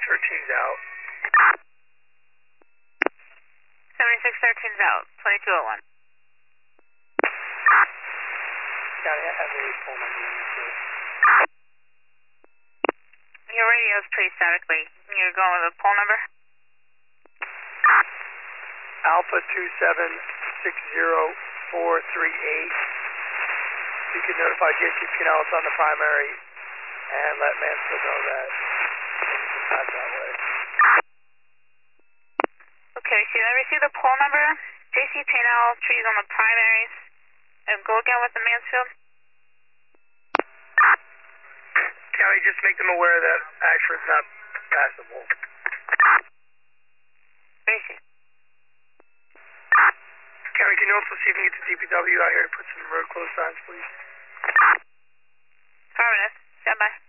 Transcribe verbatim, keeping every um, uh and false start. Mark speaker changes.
Speaker 1: thirteen's out.
Speaker 2: seventy-six thirteen's out. twenty-two oh one.
Speaker 1: County, I have a phone number in this.
Speaker 2: Your radio's pretty statically. You're going with a poll number?
Speaker 1: Alpha two seven six zero four three eight. You can notify J C Pinellas on the primary and let Mansfield know that it's not that way.
Speaker 2: Okay, so I received the poll number. J C Pinell, trees on the primaries. And go again with the Mansfield.
Speaker 1: County, just make them aware that Ashford's not passable.
Speaker 2: Tracy.
Speaker 1: County, can you also see if you can get the D P W out here to put some road closed signs, please?
Speaker 2: Affirmative. Stand by.